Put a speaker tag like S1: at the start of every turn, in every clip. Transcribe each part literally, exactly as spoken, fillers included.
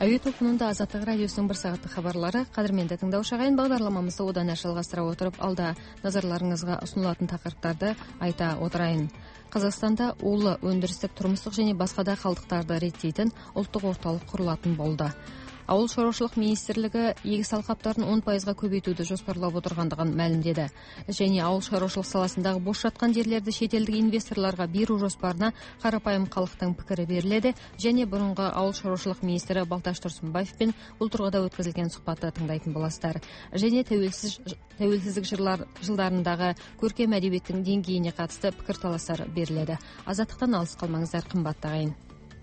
S1: Әуе толқынында Азаттық радиосының бір сағаттық хабарлары. Қадірменді тыңдаушы ағайын, бағдарламамызды одан әрі жалғастыра отырып, алда назарларыңызға ұсынылатын тақырыптарды айта отырайын. Қазақстанда улы өндірістік, тұрмыстық және басқа да қалдықтарды реттейтін ұлттық орталық құрылатын болды. Ауыл шаруашылық министрлігі егіс алқаптарын он пайызға көбейтуді жоспарлап отырғандығын мәлімдеді. Және ауыл шаруашылық саласындағы бос жатқан жерлерді шетелдік инвесторларға беру жоспарына қарапайым халықтың пікірі беріледі. Және бұрынғы ауыл шаруашылық министрі Балташ Тұрсынбаевпен бұл тұрғыда өткізілген сұхбатты тыңдайтын боласыздар. Және тәуелсіз тәуелсіздік жырлар, жылдарындағы көркем әдебиеттің деңгейіне қатысты пікірталастар беріледі. Азаттықтан алыс қалмаңыздар, қымбатты ағайын.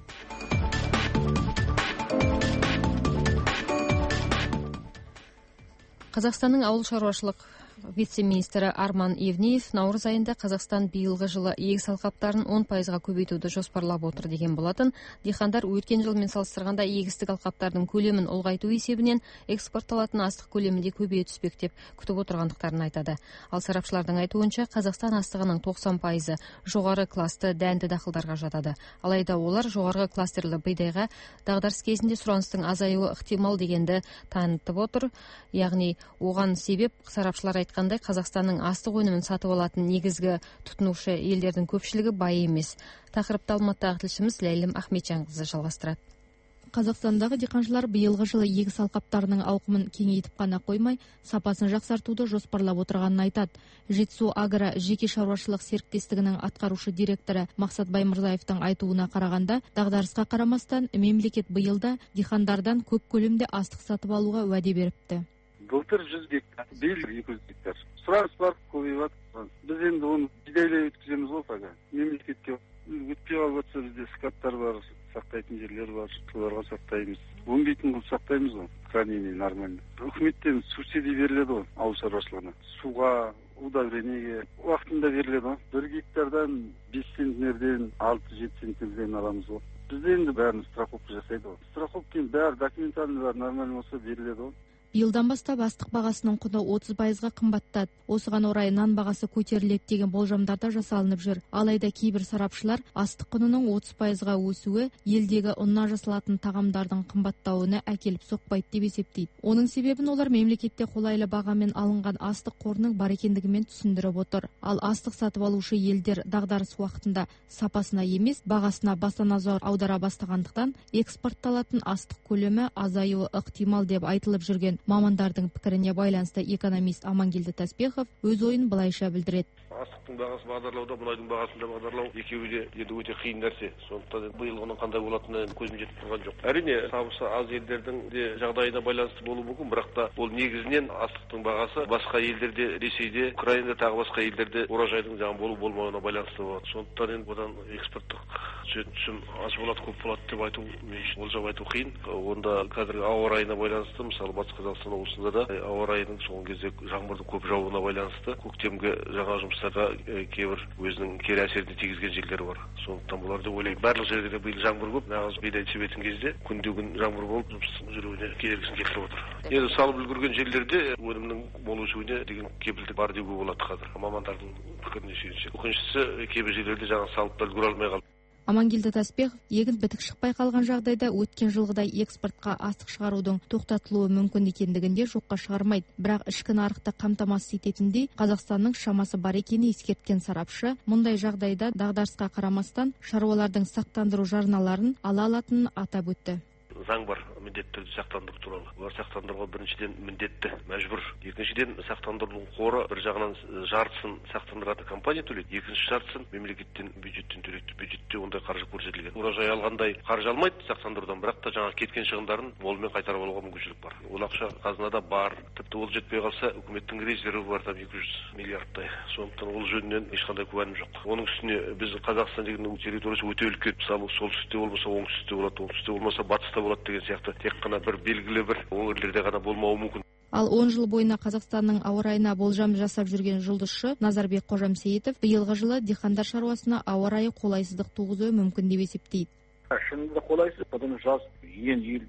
S1: Қазақстанның ауыл шаруашылық вице-министрі Арман Евниев наурыз айында Қазақстан биылғы жылы егіс алқаптарын он пайызға көбейтуді жоспарлап отыр деген болатын. Диқандар өткен жылмен салыстырғанда егістік алқаптардың көлемін ұлғайту есебінен экспортталатын астық көлемі де көбейе түспек деп күтіп отырғандықтарын айтады. Ал сарапшылардың айтуынша Қазақстан астығының тоқсан пайызы жоғары класты дәнді дақылдарға жатады. Алайда олар жоғарғы кластерлі бидайға дағдарыс кезінде сұраныстың азаюы ықтимал дегенді танытып отыр. Яғни оған себеп сарапшылар айтқандай Қазақстанның астық өнімін сатып алатын негізгі тұтынушы елдердің көпшілігі бай емес. Тақырыпты Алматыдағы тілшіміз Ләйлім Ахметжанқызы жалғастырады.
S2: Қазақстандағы диқаншылар биылғы жылы егіс алқаптарының ауқымын кеңейтіп қана қоймай, сапасын жақсартуды жоспарлап отырғанын айтады. Жетісу Агро жеке шаруашылық серіктестігінің атқарушы директоры Мақсат Баймырзаевтың айтуына қарағанда, дағдарысқа қарамастан мемлекет биылда диқандардан көп көлемде астық сатып алуға уәде беріпті.
S3: Былтыр жүз гектар, биыл екі жүз гектар. Сұраныс бар, көбейіп жатыр. Біз енді оны бидайлай өткіземіз ғой, фага. Мемлекетке өтпей қалып жатса, бізде скаттар бар, сақтайтын жерлер бар, соларға сақтаймыз. Өнбейтін қылып сақтаймыз ғой, хранение нормально. Үкіметтен субсидия беріледі ғой, ауыл шаруашылығына. Суға, удобрениеге уақытында беріледі ғой. Бір гектардан бес центнерден алты жеті центнерден аламыз ғой. Бізде енді бәрін страховка жасайды ғой. Страховканың бәрі документальный бар, нормально болса беріледі ғой.
S2: Биылдан бастап астық бағасының құны отыз пайызға қымбаттады. Осыған орай нан бағасы көтеріледі деген болжамдар да жасалынып жүр. Алайда кейбір сарапшылар астық құнының отыз пайызға өсуі елдегі ұннан жасалатын тағамдардың қымбаттауына әкеліп соқпайды деп есептейді. Оның себебін олар мемлекетте қолайлы бағамен алынған астық қорының бар екендігімен түсіндіріп отыр. Ал астық сатып алушы елдер дағдарыс уақытында сапасына емес, бағасына баса назар аудара бастағандықтан экспортталатын астық көлемі азаюы ықтимал деп айтылып жүрген мамандардың пікіріне байланысты экономист Амангелді Таспихов өз ойын былайша білдіреді.
S4: Астықтың бағасы бағдарлауда, мұнайдың бағасын да бағдарлау екеуі де енді өте қиын нәрсе. Сондықтан биылғының қандай болатыны көзім жетіп тұрған жоқ. Әрине, табысы аз елдердің де жағдайына байланысты болуы мүмкін, бірақ та ол негізінен астықтың бағасы басқа елдерде, Ресейде, Украинада тағы басқа елдерде уражайдың жаңа болу болмауына байланысты болады. Сондықтан енді одан экспорттық түсім аз болады, көп болады деп айту, болжап айту қиын. Онда қазіргі ауа райына байланысты, мысалы Батыс Қазақстан облысында да ауа райының соңғы кезде жаңбырдың көп жауына байланысты көктемгі жаңа жұмыстарға кейбір өзінің кері әсерін тигізген жерлер бар. Сондықтан бұлар деп ойлаймын. Барлық жерлерде биыл жаңбыр көп, нағыз бидай себетін кезде күнде күн жаңбыр болып жұмыстың жүруіне кедергісін келтіріп отыр. Енді салып үлгерген жерлерде өнімнің мол өсуіне деген кепілдік бар деуге болады қазір. Мамандардың пікіріне сүйенсек. Өкініштісі кейбір жерлерде жаңа салып үлгере алмай қалды.
S2: Амангелді Таспихов егін бітік шықпай қалған жағдайда өткен жылғыдай экспортқа астық шығарудың тоқтатылуы мүмкін екендігінде жоққа шығармайды. Бірақ ішкі нарықты қамтамасыз ететіндей Қазақстанның шамасы бар екенін ескерткен сарапшы, мұндай жағдайда дағдарысқа қарамастан шаруалардың сақтандыру жарналарын ала алатынын атап өтті.
S4: Заң бар, міндетті сақтандыру туралы. Олар сақтандыруға біріншіден міндетті, мәжбүр. Екіншіден сақтандыру қоры бір жағынан жартысын сақтандыратын компания төлейді, екінші жартысын мемлекеттен бюджеттен төлейді. Бюджетте ондай қаржы көрсетілген. Уражай алғандай қаржы алмайды сақтандырудан, бірақ та жаңа кеткен шығындарын молымен қайтарып алуға мүмкіншілік бар. Ол ақша қазынада бар. Тіпті ол жетпей қалса, үкіметтің резерві бар там екі жүз миллиардтай. Сондықтан ол жөнінен ешқандай күмәнім жоқ. Оның үстіне біз Қазақстан деген территориясы өте үлкен. Мысалы, солтүстікте болмаса оңтүстікте болады, оңтүстікте болмаса батыста болады деген сияқты тек қана бір белгілі бір өңірлерде ғана болмауы мүмкін.
S2: Ал он жыл бойына Қазақстанның ауа райына болжам жасап жүрген жұлдызшы Назарбек Қожамсейітов биылғы жылы диқандар шаруасына ауа райы қолайсыздық туғызуы мүмкін деп есептейді.
S3: Шынында қолайсыз, потому жаз ең елдің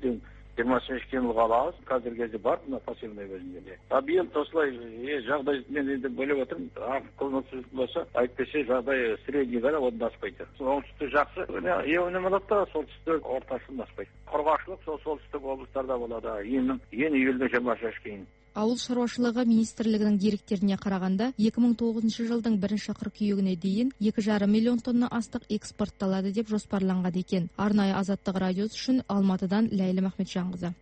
S3: жиырма шешке жылға алабыз. Қазіргі кезде бар мына посевной өзінде. А биыл осылай жағдай мен енді бөліп отырмын. Қызмет болса, айтпесе жағдай средний ғана одан аспайды. Оңтүстік жақсы, е өнім алады да, солтүстік ортасын аспайды. Құрғақшылық сол солтүстік облыстарда болады. Ең ең июльде жиырма шешке.
S2: Ауыл шаруашылығы министрлігінің деректеріне қарағанда, екі мың тоғызыншы жылдың бірінші қыркүйегіне дейін екі жарым миллион тонна астық экспортталады деп жоспарланған екен. Арнайы Азаттық радиосы үшін Алматыдан Ләйлім Ахметжанқызы.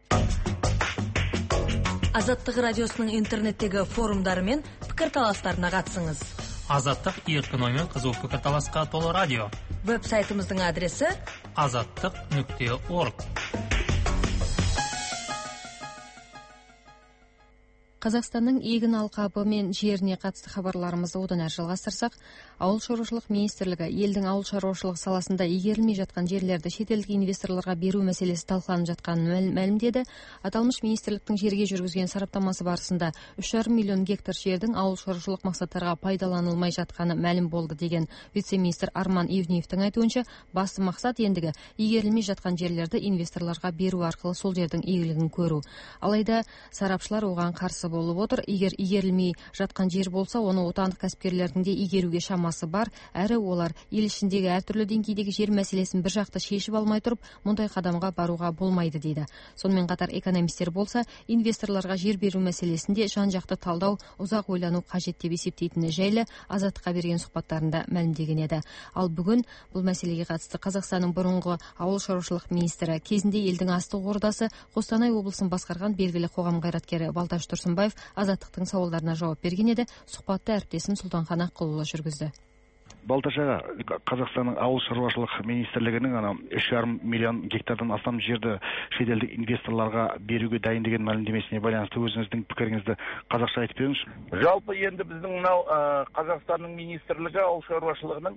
S5: Азаттық радиосының интернеттегі форумдары мен пікірталастарына қатысыңыз.
S6: Азаттық еркіноймен қызу пікірталасқа толы радио.
S5: Веб-сайтымыздың адресі
S6: азаттық нүкте орг.
S1: Қазақстанның егін алқабы мен жеріне қатысты хабарларымызды одан әрі жалғастырсақ, ауыл шаруашылық министрлігі елдің ауыл шаруашылық саласында игерілмей жатқан жерлерді шетелдік инвесторларға беру мәселесі талқыланып жатқанын мәлімдеді. Аталмыш министрліктің жерге жүргізген сараптамасы барысында үш жарым миллион гектар жердің ауыл шаруашылық мақсаттарға пайдаланылмай жатқаны мәлім болды деген вице-министр Арман Евниевтің айтуынша, басты мақсат ендігі игерілмей жатқан жерлерді инвесторларға беру арқылы сол жердің игілігін көру. Алайда сарапшылар оған қарсы болып отыр. Егер игерілмей жатқан жер болса, оны отандық кәсіпкерлердің де игеруге шамасы бар, әрі олар ел ішіндегі әртүрлі деңгейдегі жер мәселесін бір жақты шешіп алмай тұрып, мұндай қадамға баруға болмайды дейді. Сонымен қатар экономистер болса, инвесторларға жер беру мәселесінде жан-жақты талдау, ұзақ ойлану қажет деп есептейтіні жайлы Азаттыққа берген сұхбаттарында мәлімдеген еді. Ал бүгін бұл мәселеге қатысты Қазақстанның бұрынғы ауыл шаруашылық министрі, кезінде елдің астық ордасы, Қостанай облысын басқарған белгілі қоғам қайраткері Балташ Тұрсынбаев Азаттықтың сауалдарына жауап берген еді. Сұхбатты әріптесім Сұлтанхан Аққұлұлы жүргізді.
S7: Балташ аға, Қазақстанның ауыл шаруашылық министрлігінің ана үш жарым миллион гектардан астам жерді шетелдік инвесторларға беруге дайын деген мәлімдемесіне байланысты өзіңіздің пікіріңізді қазақша айтып беріңізші.
S8: Жалпы енді біздің мынау Қазақстанның министрлігі ауыл шаруашылығының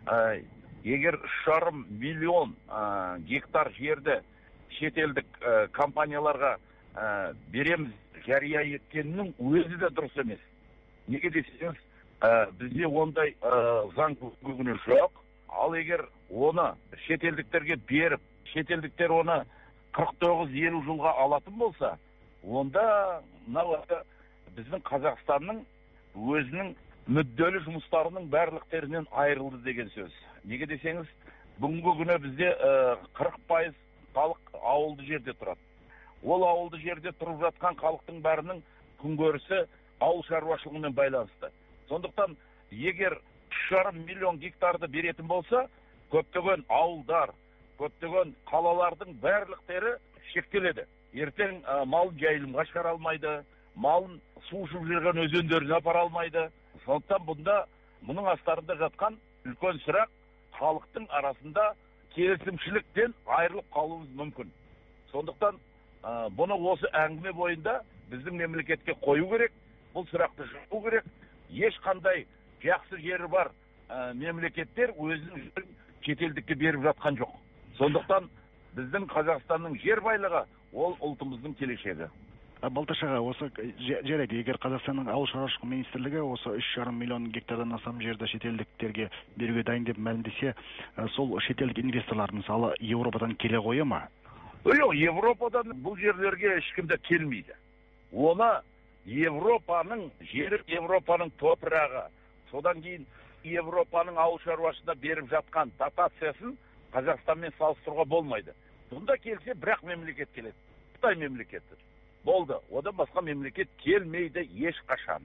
S8: егер үш жарым миллион гектар жерді шетелдік компанияларға береміз жария еткеннің өзі де дұрыс емес. Неге десеңіз, бізде ондай заң бүгіні жоқ. Ал егер оны шетелдіктерге беріп, шетелдіктер оны қырық тоғыз елу жылға алатын болса, онда мынау біздің Қазақстанның өзінің мүдделі жұмыстарының барлықтерінен айырылды деген сөз. Неге десеңіз, бүгінгі күні бізде қырық пайыз халық ауылды жерде тұрады. Ол ауылды жерде тұрып жатқан халықтың бәрінің күнкөрісі ауыл шаруашылығымен байланысты. Сондықтан, егер үш жарым миллион гектарды беретін болса, көптеген ауылдар, көптеген қалалардың барлықтары шектеледі. Ертең малын жайылымға шығара алмайды, малын су ішіп жүрген өзендеріне апара алмайды. Сондықтан бұнда мұның астарында жатқан үлкен сұрақ халықтың арасында келісімшіліктен айырылып қалуымыз мүмкін. Сондықтан бұны осы әңгіме бойында біздің мемлекетке қою керек, бұл сұрақты жауу керек. Ешқандай жақсы жері бар мемлекеттер өзінің жерін шетелдікке беріп жатқан жоқ. Сондықтан біздің Қазақстанның жер байлығы ол ұлтымыздың келешегі.
S7: Балташ аға, осы жарайды, егер Қазақстанның ауыл шаруашылық министрлігі осы үш жарым миллион гектардан астам жерді шетелдіктерге беруге дайын деп мәлімдесе, сол шетелдік инвесторлар мысалы Еуропадан келе қойы ма?
S8: Жоқ, Европадан бұл жерлерге ешкім де келмейді. Оны Европаның жері, Европаның топырағы, содан кейін Европаның ауыл шаруашылығына беріп жатқан дотациясын Қазақстанмен салыстыруға болмайды. Бұнда келсе бірақ мемлекет келеді. Қытай мемлекеті. Болды. Одан басқа мемлекет келмейді ешқашан.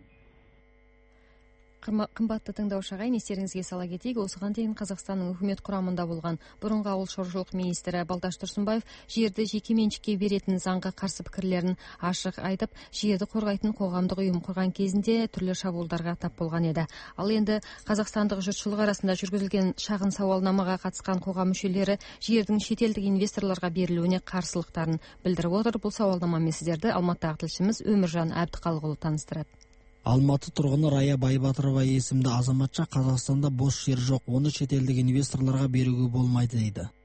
S1: Қымбатты тыңдаушы ағайын, естеріңізге сала кетейік, осыған дейін Қазақстанның үкімет құрамында болған бұрынғы ауыл шаруашылық министрі Балташ Тұрсынбаев жерді жеке меншікке беретін заңға қарсы пікірлерін ашық айтып, жерді қорғайтын қоғамдық ұйым құрған кезінде түрлі шабуылдарға тап болған еді. Ал енді қазақстандық жұртшылық арасында жүргізілген шағын сауалнамаға қатысқан қоғам мүшелері жердің шетелдік инвесторларға берілуіне қарсылықтарын білдіріп отыр. Бұл сауалнамамен сіздерді Алматыдағы тілшіміз Өміржан Әбдіқалықұлы таныстырады.
S9: Алматы тұрғыны Рая Байбатырова есімді азаматша Қазақстанда бос жер жоқ, оны шетелдік инвесторларға беруге болмайды дейді.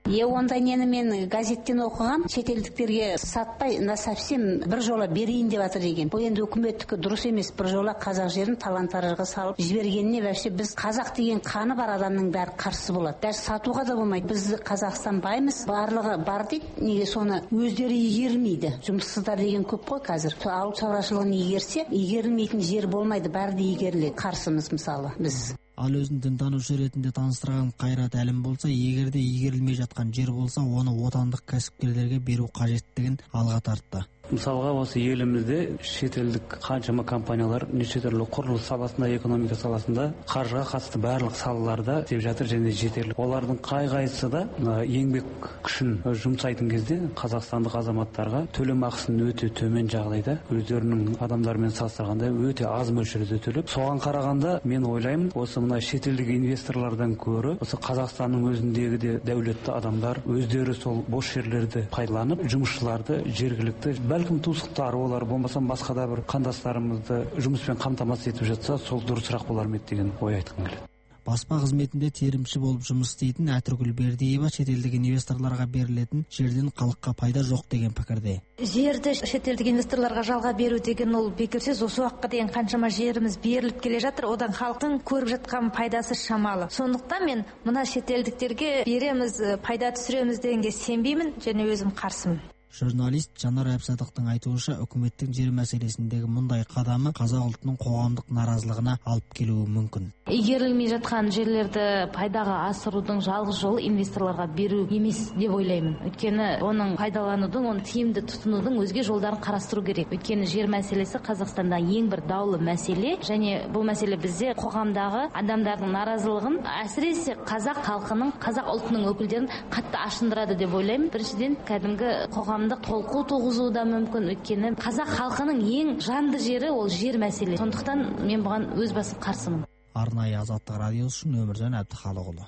S10: Е, ондай нені мен газеттен оқыған, шетелдіктерге сатпай, на совсем бір жола берейін деп жатыр деген. Бұл енді үкіметтікі дұрыс емес, бір жола қазақ жерін талан-таражға салып жібергеніне вообще біз қазақ деген қаны бар адамның бәрі қарсы болады. Даже сатуға да болмайды. Біз Қазақстан баймыз, барлығы бар дейді. Неге соны өздері игермейді? Жұмыссыздар деген көп қой қазір. Ауыл шаруашылығын игерсе, игерілмейтін жер болмайды, бәрі де игеріледі. Қарсымыз мысалы біз.
S9: Ал өзін дінтанушы ретінде таныстырған Қайрат Әлім болса, егерде игерілмей жатқан жер болса, оны отандық кәсіпкерлерге беру қажеттігін алға тартты.
S11: Мысалға осы елімізде шетелдік қаншама компаниялар неше түрлі құрылыс саласында, экономика саласында қаржыға қатысты барлық салаларда істеп жатыр және жетерлік. Олардың қай-қайсысы да еңбек күшін жұмсайтын кезде қазақстандық азаматтарға төлем ақысын өте төмен жағдайда өздерінің адамдармен салыстырғанда өте аз мөлшерде төлеп, соған қарағанда мен ойлаймын, осы мына шетелдік инвесторлардан көрі осы Қазақстанның өзіндегі де дәулетті адамдар өздері сол бос жерлерді пайдаланып, жұмысшыларды жергілікті бәлкім туысқандары олар болмаса басқа да бір қандастарымызды жұмыспен қамтамасыз етіп жатса, сол дұрысырақ болар ма еді деген ой айтқым келеді.
S9: Баспа қызметінде терімші болып жұмыс істейтін Әтіргүл Бердиева шетелдік инвесторларға берілетін жерден халыққа пайда жоқ деген пікірде.
S12: Жерді шетелдік инвесторларға жалға беру деген ол бекер сөз. Осы уақытқа дейін қаншама жеріміз беріліп келе жатыр, одан халықтың көріп жатқан пайдасы шамалы. Сондықтан мен мына шетелдіктерге береміз, пайда түсіреміз дегенге сенбеймін және өзім қарсымын.
S9: Журналист Жанар Әбсадықтың айтуынша, үкіметтің жер мәселесіндегі мұндай қадамы қазақ ұлтының қоғамдық наразылығына алып келуі мүмкін.
S13: Игерілмей жатқан жерлерді пайдаға асырудың жалғыз жолы инвесторларға беру емес деп ойлаймын. Өйткені оның пайдаланудың, оны тиімді тұтынудың өзге жолдарын қарастыру керек. Өйткені жер мәселесі Қазақстанда ең бір даулы мәселе, және бұл мәселе бізде қоғамдағы адамдардың наразылығын, әсіресе қазақ халқының, қазақ ұлтының өкілдерін қатты ашындырады деп ойлаймын. Біріншіден, кәдімгі қоғамдық толқу туғызуы да мүмкін. Өйткені қазақ халқының ең жанды жері ол жер мәселе. Сондықтан мен бұған өз басым қарсымын.
S9: Арнайы Азаттық радиосы үшін Өміржан Әбдіхалықұлы.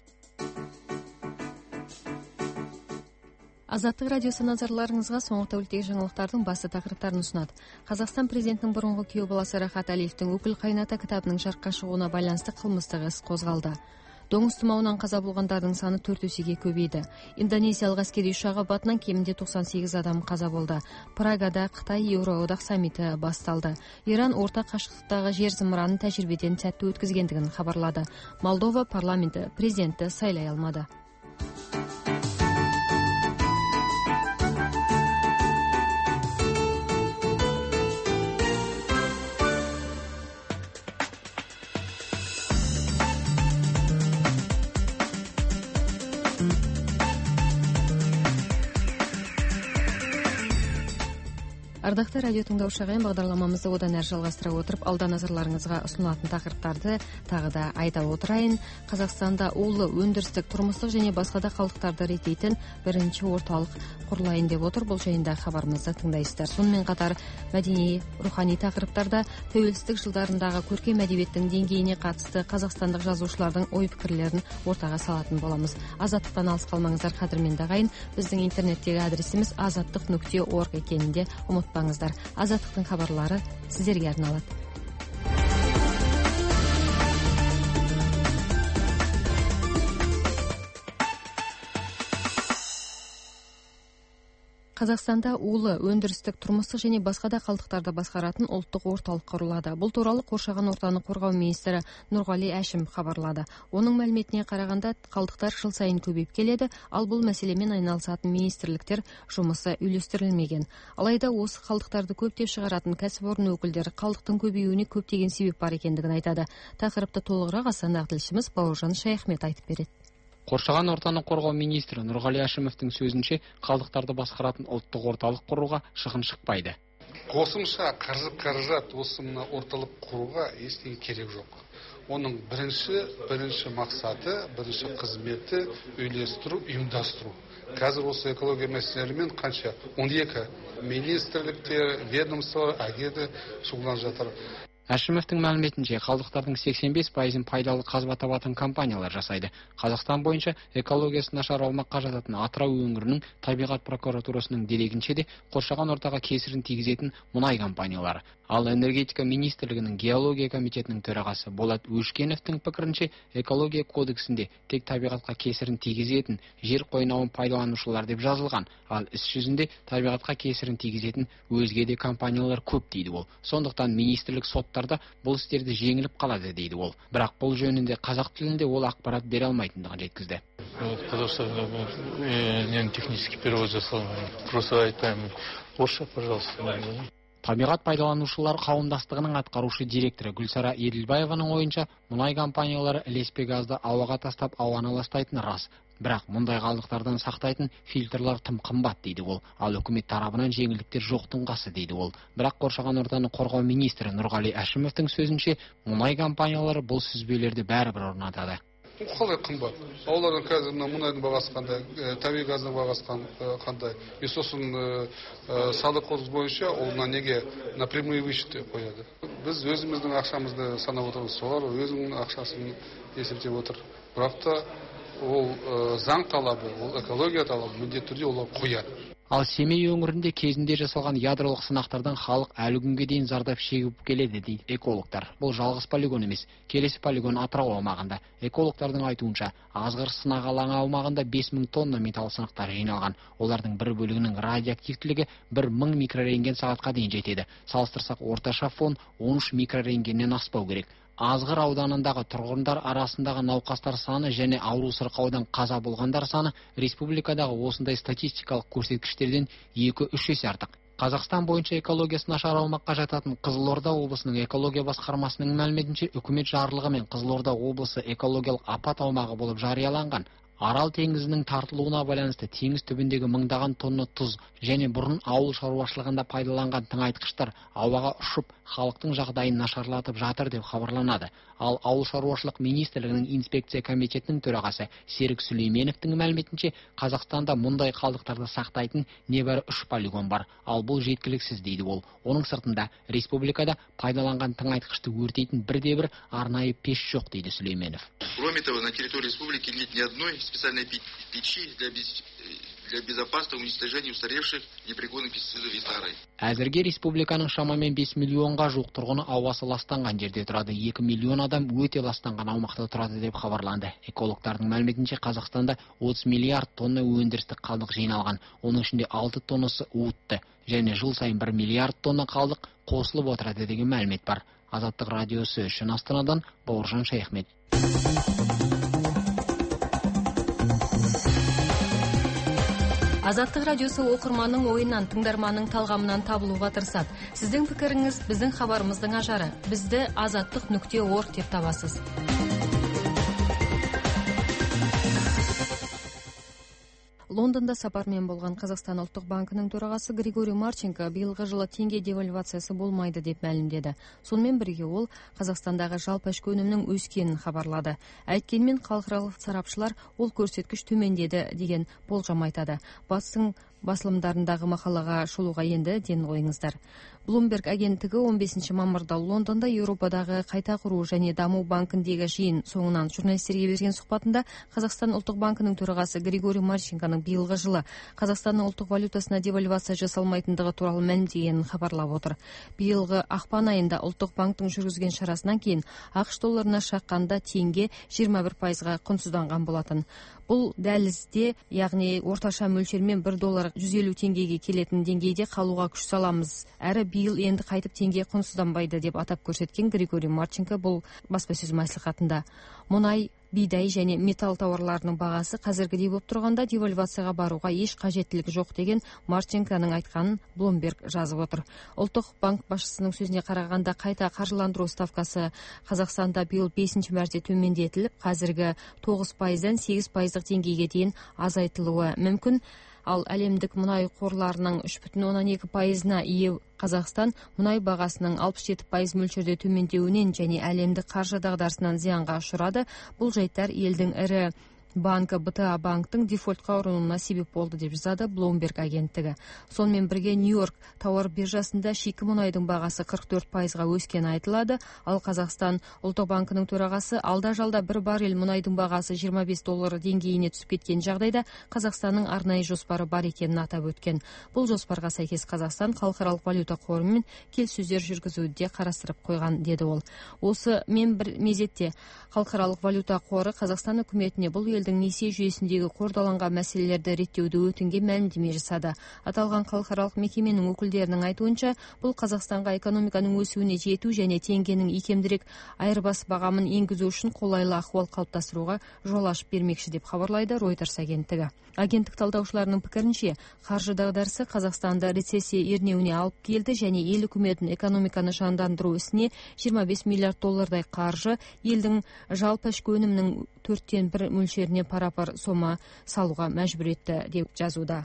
S1: Азаттық радиосы назарларыңызға соңғы тәуліктегі жаңалықтардың басты тақырыптарын ұсынады. Қазақстан президентінің бұрынғы күйеу баласы Рахат Әлиевтің «Өкіл қайната» кітабының жарыққа шығуына байланысты қылмыстық іс қозғалды. Доңыз тұмауынан қаза болғандардың саны төрт есеге көбейді. Индонезиялық әскери ұшағы апатынан кемінде тоқсан сегіз адам қаза болды. Прагада Қытай-Еуроодақ саммиті басталды. Иран орта қашықтықтағы жер зымыранын тәжірибеден сәтті өткізгендігін хабарлады. Молдова парламенті президентті сайлай алмады. Ардақты радио тыңдаушы ағайын, бағдарламамызды одан әрі жалғастыра отырып, алда назарларыңызға ұсынылатын тақырыптарды тағы да айта отырайын. Қазақстанда улы өндірістік, тұрмыстық және басқа да қалдықтарды реттейтін бірінші орталық құрылайын деп отыр. Бұл жайында хабарымызды тыңдайсыздар. Сонымен қатар мәдени, рухани тақырыптарда тәуелсіздік жылдарындағы көркем әдебиеттің деңгейіне қатысты қазақстандық жазушылардың ой-пікірлерін ортаға салатын боламыз. Азаттықтан алыс қалмаңыздар, қадірменді ағайын. Біздің интернеттегі адресіміз азаттық нүкте орг екенінде ұмытпаңыздар. Азаттықтың хабарлары сіздерге арналады. Қазақстанда улы өндірістік, тұрмыстық және басқа да қалдықтарды басқаратын ұлттық орталық құрылады. Бұл туралы қоршаған ортаны қорғау министрі Нұрғали Әшім хабарлады. Оның мәліметіне қарағанда, қалдықтар жыл сайын көбейіп келеді, ал бұл мәселемен айналысатын министрліктер жұмысы үйлестірілмеген. Алайда осы қалдықтарды көптеп шығаратын кәсіпорын өкілдері қалдықтың көбеюіне көптеген себеп бар екендігін айтады. Тақырыпты толығырақ Астанадағы тілшіміз Бауыржан Шаяхмет айтып береді.
S14: Қоршаған ортаны қорғау министрі Нұрғали Әшімовтің сөзінше, қалдықтарды басқаратын ұлттық орталық құруға шығын шықпайды.
S15: Қосымша қаржы қаражат осы мына орталық құруға ештеңе керек жоқ. Оның бірінші бірінші мақсаты, бірінші қызметі үйлестіру, ұйымдастыру. Қазір осы экология мәселелерімен қанша он екі министрліктер, ведомстволар, агенттіктер шұғылданып жатыр.
S14: Әшімовтің мәліметінше қалдықтардың сексен бес пайызын пайдалы қазба табатын компаниялар жасайды. Қазақстан бойынша экологиясы нашар аумаққа жататын Атырау өңірінің табиғат прокуратурасының дерегінше де қоршаған ортаға кесірін тигізетін мұнай компаниялары. Ал энергетика министрлігінің геология комитетінің төрағасы Болат Өшкеновтің пікірінше, экология кодексінде тек табиғатқа кесірін тигізетін жер қойнауын пайдаланушылар деп жазылған, ал іс жүзінде табиғатқа кесірін тигізетін өзге де компаниялар көп дейді ол. Сондықтан министрлік соттарда бұл істерді жеңіліп қалады дейді ол. Бірақ бұл жөнінде қазақ тілінде ол ақпарат бере алмайтындығын жеткізді.
S16: Потому что не технический перевод жасалған. Просто айтпаймын. Орысша, пожалуйста.
S14: Табиғат пайдаланушылар қауымдастығының атқарушы директоры Гүлсара Еділбаеваның ойынша, мұнай компаниялары ілеспе газды ауаға тастап ауаны ластайтыны рас. Бірақ мұндай қалдықтардан сақтайтын фильтрлар тым қымбат дейді ол. Ал үкімет тарапынан жеңілдіктер жоқтың қасы дейді ол. Бірақ қоршаған ортаны қорғау министрі Нұрғали Әшімовтің сөзінше, мұнай компаниялары бұл сүзбелерді бәрібір орнатады.
S15: Қалай қымбат? Олардың қазір мұнайдың бағасы қандай, табиғи газдың бағасы қандай. И сосын салық кодекс бойынша олна неге напрямую вычеты қояды. Біз өзіміздің ақшамызды санап отырмыз, солар өзінің ақшасын есептеп отыр. Бірақ та ол заң талабы, ол экология талабы, міндетті түрде олар қояды.
S14: Ал Семей өңірінде кезінде жасалған ядролық сынақтардан халық әлі күнге дейін зардап шегіп келеді дейді экологтар. Бұл жалғыз полигон емес. Келесі полигон Атырау аумағында. Экологтардың айтуынша, Азғыр сынақ алаңы аумағында бес мың тонна металл сынықтары жиналған. Олардың бір бөлігінің радиоактивтілігі бір мың микрорентген сағатқа дейін жетеді. Салыстырсақ, орташа фон он үш микрорентгеннен аспау керек. Азғыр ауданындағы тұрғындар арасындағы науқастар саны және ауру сырқаудан қаза болғандар саны республикадағы осындай статистикалық көрсеткіштерден екі үш есе артық. Қазақстан бойынша экологиясы нашар аумаққа жататын Қызылорда облысының экология басқармасының мәліметінше, үкімет жарлығымен Қызылорда облысы экологиялық апат аумағы болып жарияланған. Арал теңізінің тартылуына байланысты теңіз түбіндегі мыңдаған тонна тұз және бұрын ауыл шаруашылығында пайдаланған тыңайтқыштар ауаға ұшып, халықтың жағдайын нашарлатып жатыр деп хабарланады. Ал ауыл шаруашылық министрлігінің инспекция комитетінің төрағасы Серік Сүлейменовтің мәліметінше, Қазақстанда мұндай қалдықтарды сақтайтын небәрі үш полигон бар, ал бұл жеткіліксіз дейді ол. Оның сыртында республикада пайдаланған тыңайтқышты өртейтін бірде-бір арнайы пеш жоқ дейді Сүлейменов.
S17: Кроме того, на территории республики нет ни одной специальной печи для, без... для безопасного уничтожения устаревших непригодных пестицидов и тарой.
S14: Әзірге республиканың шамамен бес миллионға жуық тұрғыны ауасы ластанған жерде тұрады. екі миллион адам өте ластанған аумақта тұрады деп хабарланды. Экологтардың мәліметінше, Қазақстанда отыз миллиард тонна өндірістік қалдық жиналған. Оның ішінде алты тоннасы уытты және жыл сайын бір миллиард тонна қалдық қосылып отырады деген мәлімет бар. Азаттық радиосы үшін Астанадан Бауыржан Шайхмет.
S1: Азаттық радиосы оқырманның ойынан, тыңдарманның талғамынан табылуға тырысады. Сіздің пікіріңіз біздің хабарымыздың ажары. Бізді азаттық нүкте орг деп табасыз. Лондонда сапармен болған Қазақстан ұлттық банкінің төрағасы Григорий Марченко биылғы жылы теңге девальвациясы болмайды деп мәлімдеді. Сонымен бірге ол Қазақстандағы жалпы ішкі өнімнің өскенін хабарлады. Әйткенмен халықаралық сарапшылар ол көрсеткіш төмендеді деген болжам айтады. Басың басылымдарындағы мақалаға шолуға енді ден қойыңыздар. Bloomberg агенттігі он бесінші мамырда Лондонда Еуропадағы қайта құру және даму банкіндегі жиын соңынан журналистерге берген сұхбатында Қазақстан ұлттық банкінің төрағасы Григорий Марченконың биылғы жылы Қазақстанның ұлттық валютасына девальвация жасалмайтындығы туралы мәлімдегенін хабарлап отыр. Биылғы ақпан айында ұлттық банктың жүргізген шарасынан кейін ақш долларына шаққанда теңге жиырма бір пайызға құнсызданған болатын. Бұл дәлізде, яғни орташа мөлшермен бір доллар жүз елу теңгеге келетін деңгейде қалуға күш саламыз. Әрі биыл енді қайтып теңге құнсызданбайды деп атап көрсеткен Григорий Марченко бұл баспасөз мәслихатында. Мұнай, бидай және металл тауарларының бағасы қазіргідей болып тұрғанда девальвацияға баруға еш қажеттілік жоқ деген Марченконың айтқанын Bloomberg жазып отыр. Ұлттық банк басшысының сөзіне қарағанда қайта қаржыландыру ставкасы Қазақстанда биыл бесінші мәрте төмендетіліп, қазіргі тоғыз пайыздан сегіз пайыздық деңгейге дейін азайтылуы мүмкін. Ал әлемдік мұнай қорларының үш бүтін оннан екі пайызына ие Қазақстан мұнай бағасының алпыс жеті пайыз мөлшерде төмендеуінен және әлемдік қаржы дағдарысынан зиянға ұшырады. Бұл жайттар елдің ірі банкі бэ тэ а банктың дефолтқа ұрынуына себеп болды деп жазады Bloomberg агенттігі. Сонымен бірге Нью-Йорк тауар биржасында шикі мұнайдың бағасы қырық төрт пайызға өскен айтылады, ал Қазақстан ұлттық банкінің төрағасы алда жалда бір баррель мұнайдың бағасы жиырма бес доллар деңгейіне түсіп кеткен жағдайда Қазақстанның арнайы жоспары бар екенін атап өткен. Бұл жоспарға сәйкес Қазақстан халықаралық валюта қорымен келіссөздер жүргізуді қарастырып қойған, деді ол. Осы мен бір мезетте халықаралық валюта қоры Қазақстан үкіметіне бұл елдің несие жүйесіндегі қордаланған мәселелерді реттеуді өтінген мәлімдеме жасады. Аталған халықаралық мекеменің өкілдерінің айтуынша, бұл Қазақстанға экономиканың өсуіне жету және теңгенің икемдірек айырбас бағамын енгізу үшін қолайлы ахуал қалыптастыруға жол ашып бермекші деп хабарлайды Reuters агенттігі. Агенттік талдаушыларының пікірінше, қаржы дағдарысы Қазақстанды рецессия ернеуіне алып келді және ел үкіметін экономиканы жандандыру ісіне жиырма бес миллиард доллардай қаржы елдің жалпы ішкі өнімнің төрттен бір мөлшеріне пара-пар сома салуға мәжбүр етті деп жазуда.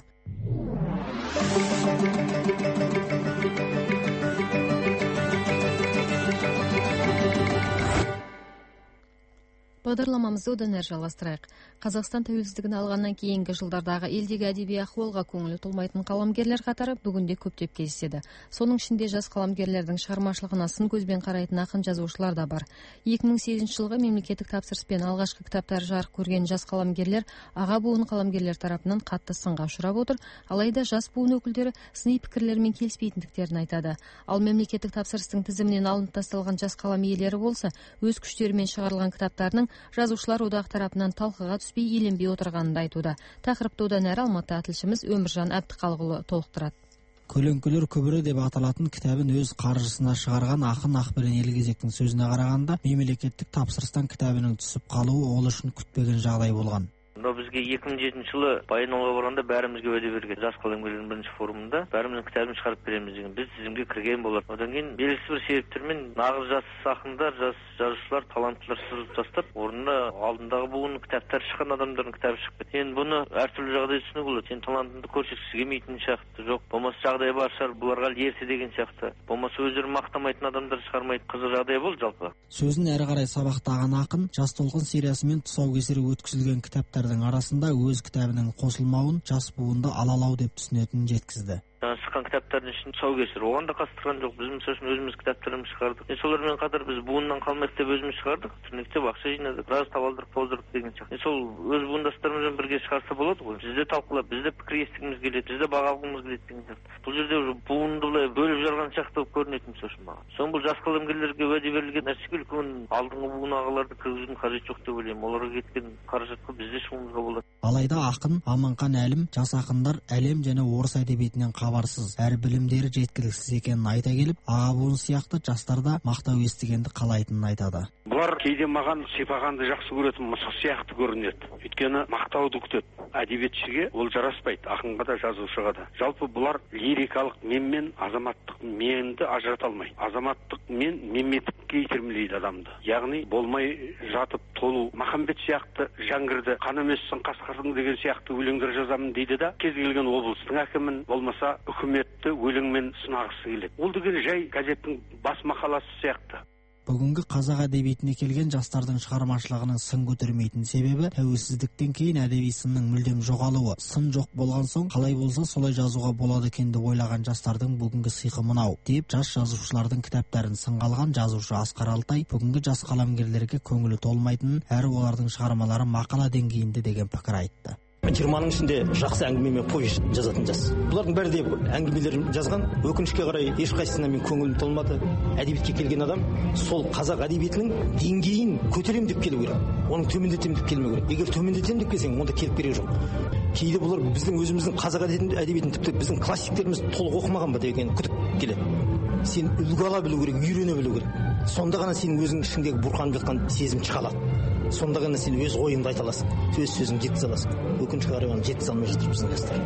S1: Бағдарламамызды одан әрі жалғастырайық. Қазақстан тәуелсіздігін алғаннан кейінгі жылдардағы елдегі әдеби ахуалға көңілі толмайтын қаламгерлер қатары бүгінде көптеп кездеседі. Соның ішінде жас қаламгерлердің шығармашылығына сын көзбен қарайтын ақын жазушылар да бар. екі мың сегізінші жылғы мемлекеттік тапсырыспен алғашқы кітаптары жарық көрген жас қаламгерлер аға буын қаламгерлер тарапынан қатты сынға ұшырап отыр, алайда жас буын өкілдері сыни пікірлермен келіспейтіндіктерін айтады. Ал мемлекеттік тапсырыстың тізімінен алынып тасталған жас қалам иелері болса, өз күштерімен шығарылған кітаптарының жазушылар одағы тарапынан талқыға түспей еленбей отырғанын айтуда. Тақырыпты одан әрі Алматы тілшіміз Өміржан Әбдіқалықұлы толықтырады.
S9: Көлеңкелер күбірі деп аталатын кітабын өз қаржысына шығарған ақын Ақберен Елгезектің сөзіне қарағанда, мемлекеттік тапсырыстан кітабының түсіп қалуы ол үшін күтпеген жағдай болған.
S18: Но бізге екі мың жетінші жылы Баянауылға барғанда бәрімізге уәде берген. Жас қаламгерлердің бірінші форумында бәріміздің кітабын шығарып береміз деген. Біз тізімге кірген болар. Одан кейін белгісіз бір себептермен нағыз жас ақындар, жас жазушылар, таланттылар сызып тастап, орнына алдындағы буын кітаптар шыққан адамдардың кітабы шығып кетті. Енді бұны әртүрлі жағдай түсінуге болады. Сен талантыңды көрсеткісі келмейтін сияқты жоқ. Болмаса жағдай бар шығар, бұларға ерте деген сияқты. Болмаса өздері мақтамайтын адамдар шығармайды. Қызық жағдай болды жалпы.
S9: Сөзін әрі қарай сабақтаған ақын жас толқын сериясымен тұсаукесері өткізілген кітаптардың арасында өз кітабының қосылмауын жас буынды алалау деп түсінетінін жеткізді.
S18: Шыққан кітаптардың ішінде тұсаукесер оған да қатыстырған жоқ. Біз мысалы үшін өзіміз кітаптарымызды шығардық. E, солармен қатар біз буыннан қалмайық деп өзіміз шығардық. Түрнектеп ақша жинадық, біраз табалдырып тоздырдық деген сияқты. Сол өз буындастарымызбен бірге шығарса болады ғой. Бізде талқылап, бізде пікір естігіміз келеді, бізде баға алғымыз келеді деген сияқты. Бұл жерде уже буынды былай бөліп жарған сияқты болып көрінетін мысалы үшін маған. Соң бұл жас қаламгерлерге уәде берілген нәрсеге үлкен алдыңғы буын ағаларды кіргізудің қажеті жоқ деп ойлаймын. Оларға кеткен қаражатқа бізде шығуымызға болады.
S9: Алайда ақын Аманхан Әлім жас ақындар әлем және орыс әдебиетінен хабарсыз, әрі білімдері жеткіліксіз екенін айта келіп, аға буын сияқты жастарда мақтау естігенді қалайтынын айтады.
S19: Бұлар кейде маған сипағанды жақсы көретін мысық сияқты көрінеді. Өйткені мақтауды күтеді. Әдебиетшіге ол жараспайды, ақынға да жазушыға да. Жалпы бұлар лирикалық мен мен азаматтық менді ажырата алмайды. Азаматтық мен меметтікке итермелейді адамды. Яғни болмай жатып толу. Махамбет сияқты жаңғырды, қан емессің қасқырдың деген сияқты өлеңдер жазамын дейді да, кез келген облыстың әкімін болмаса үкіметті өлеңмен сынағысы келеді. Ол деген жай газеттің бас мақаласы сияқты.
S9: Бүгінгі қазақ әдебиетіне келген жастардың шығармашылығының сын көтермейтін себебі тәуелсіздіктен кейін әдеби сынның мүлдем жоғалуы. Сын жоқ болған соң қалай болса солай жазуға болады екен деп ойлаған жастардың бүгінгі сыйқы мынау деп жас жазушылардың кітаптарын сынға алған жазушы Асқар Алтай бүгінгі жас қаламгерлерге көңілі толмайтынын, әрі олардың шығармалары мақала деңгейінде деген пікір айтты.
S20: жиырманың ішінде жақсы әңгіме мен повесть жазатын жас. Бұлардың бәрі де әңгімелерін жазған. Өкінішке қарай ешқайсысына мен көңілім толмады. Әдебиетке келген адам сол қазақ әдебиетінің деңгейін көтерем деп келу керек. Оның төмендетем деп келмеу керек. Егер төмендетем деп келсең, онда келіп керегі жоқ. Кейде бұлар біздің өзіміздің қазақ әдебиетін тіпті біздің классиктеріміз толық оқымаған ба деген күдік келеді. Сен үлгі ала білу керек, үйрене білу керек. Сонда ғана сенің өзің ішіңдегі бұрқанып жатқан сезім шыға алады. Сонда ғана сен өз ойыңды айта аласың, өз сөзіңді жеткізе аласың. Өкінішке қарай оны жеткізе алмай жатыр біздің жастар.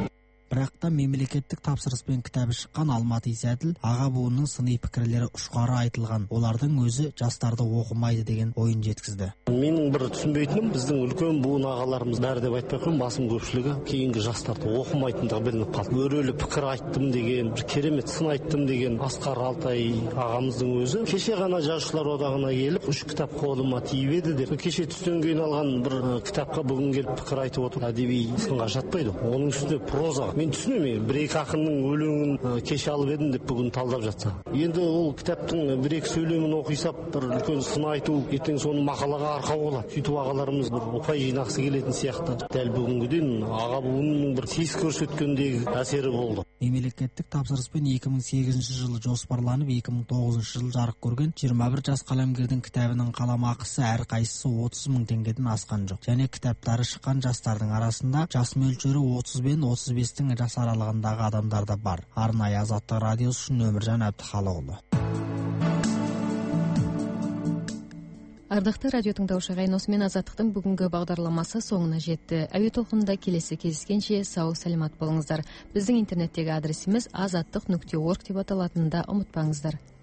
S9: Бірақ та мемлекеттік тапсырыспен кітабы шыққан Алматы Исәділ аға буынның сыни пікірлері ұшқары айтылған, олардың өзі жастарды оқымайды деген ойын жеткізді.
S21: Менің бір түсінбейтінім, біздің үлкен буын ағаларымыз бәрі деп айтпай қоймын, басым көпшілігі кейінгі жастарды оқымайтындығы білініп қалды. Өрелі пікір айттым деген, бір керемет сын айттым деген Асқар Алтай ағамыздың өзі кеше ғана жазушылар одағына келіп, үш кітап қолыма тиіп еді деп, кеше түстен кейін алған бір кітапқа бүгін келіп пікір айтып отыр. Әдеби сынға жатпайды. Оның үстіне проза. Мен түсінемін, бір екі ақынның өлеңін кеше алып едім деп бүгін талдап жатса. Енді ол кітаптың бір екі сөйлемін оқисап, бір үлкен сын айту, ертең соны мақалаға арқау болады. Сөйтіп ағаларымыз бір ұпай жинақсы келетін сияқты. Дәл бүгінгіден аға буынның бір сес көрсеткендегі әсері болды.
S9: Мемлекеттік тапсырыспен екі мың сегізінші жылы жоспарланып, екі мың тоғызыншы жылы жарық көрген жиырма бір жас қаламгердің кітабының қаламақысы әр қайсысы отыз мың теңгеден асқан жоқ. Және кітаптары шыққан жастардың арасында жас мөлшері отыз бен отыз бестің жас аралығындағы адамдар да бар. Арнайы Азаттық радиосы үшін Өміржан Әбдіхалықұлы.
S1: Ардақты радио тыңдаушы ағайын, осымен Азаттықтың бүгінгі бағдарламасы соңына жетті. Әуе толқынында келесі кездескенше сау саламат болыңыздар. Біздің интернеттегі адресіміз азаттық нүкте орг деп аталатынын да ұмытпаңыздар.